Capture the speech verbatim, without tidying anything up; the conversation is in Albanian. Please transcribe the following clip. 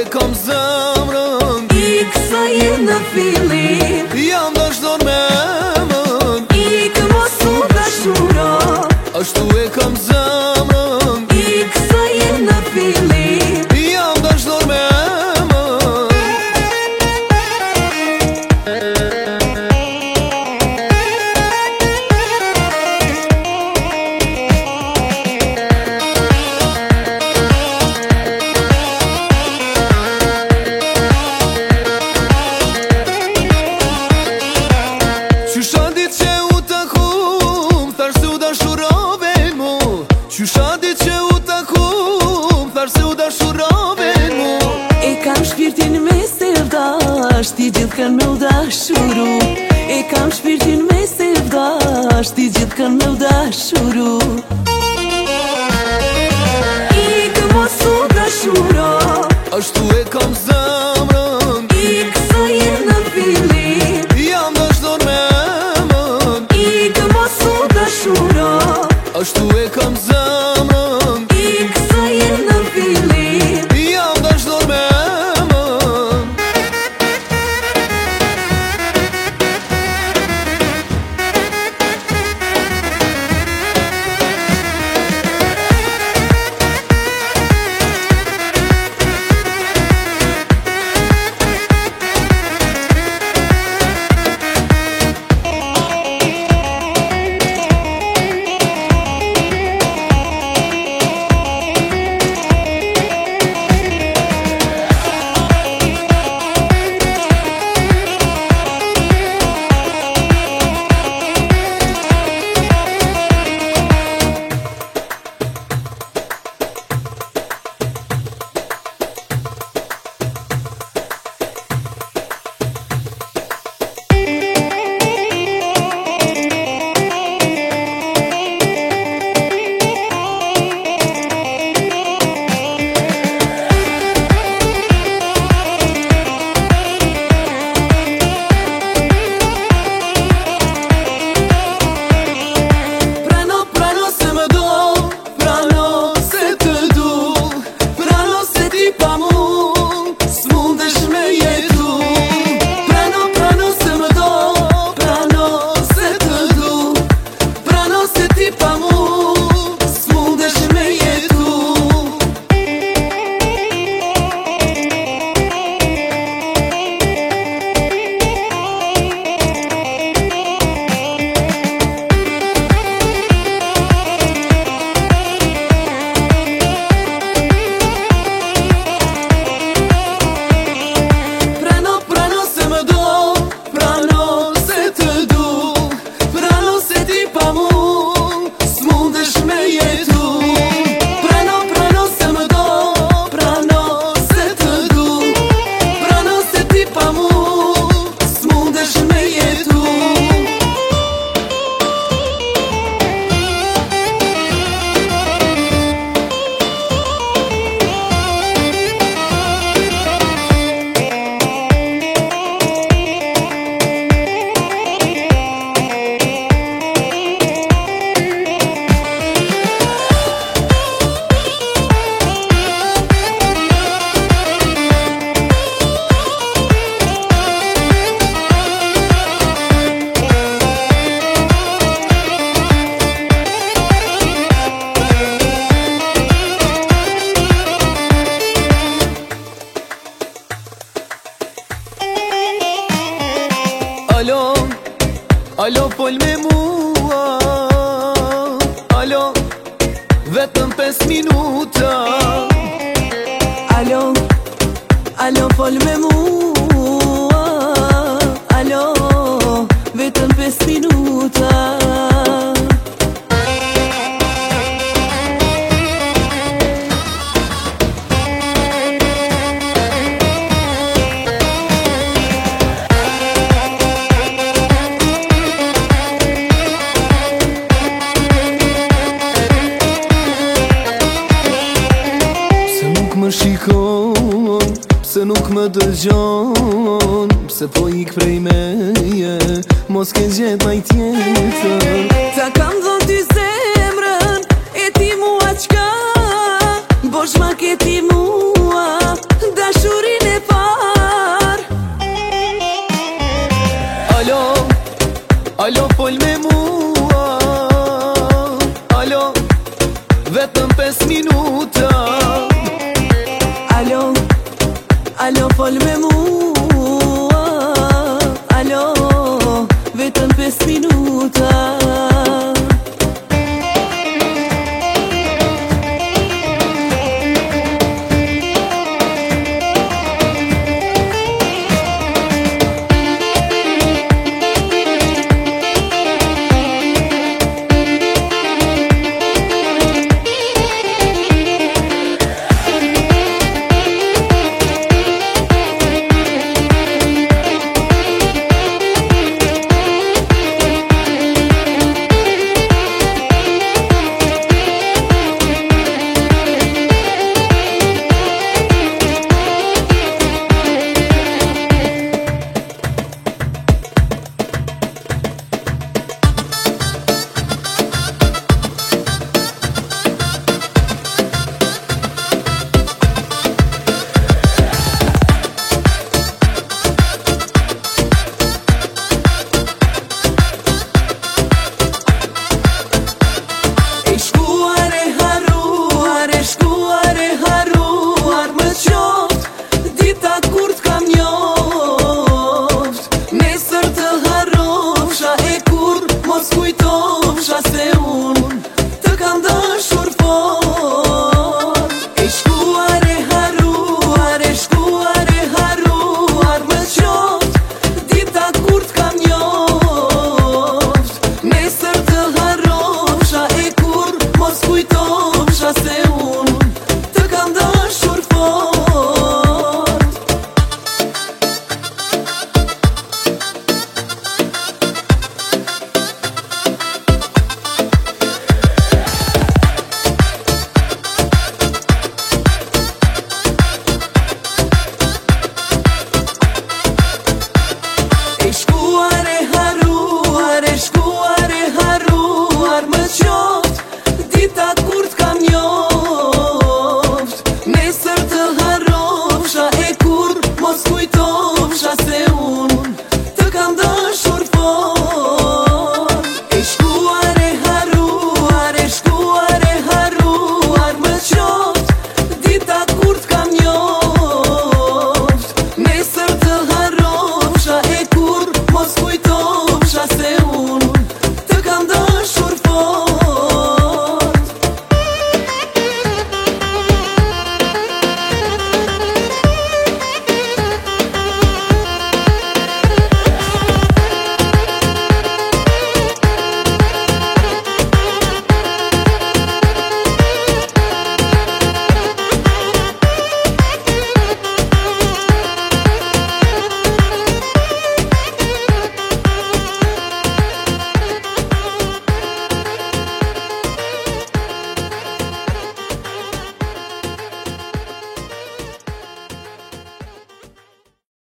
kam zemrën, Ik sa je në fillim, jam dashur me emën. ik mos u dashuro. Ashtu e kam zemrën, Ik sa je në fillim, jam dashur me emën. Qysha dit që u takum, thash se u dashurove mu. Qysha dit që u takum, thash se u dashurove mu. e kam shpirtin me sevdash, ti gjithkën me u dashuru. E kam shpirtin me sevdash, ti gjithkën me u dashuru. Ik mos u dashuro. Ashtu e kam zemrën, Ik sa je në fillim, jam dashur me emën. ik mos u dashuro. Ashtu e kam zemrën, Ik sa je në fillim, jam dashur me emën. Alo, alo fol me mua. Alo, vetëm pes minuta. alo, alo fol me mua. Alo, vetëm pes minuta. Më shikon, pse nuk më dëgjon, pse po ik prej meje, mos ke gjet maj tjetër. Ta kam dhon ty zemrën, e ti mua qka, bosh ma ke ti mua, dashur Alo, fol me mua. Alo, vetëm pes minuta. Alo, alo, fol me mua.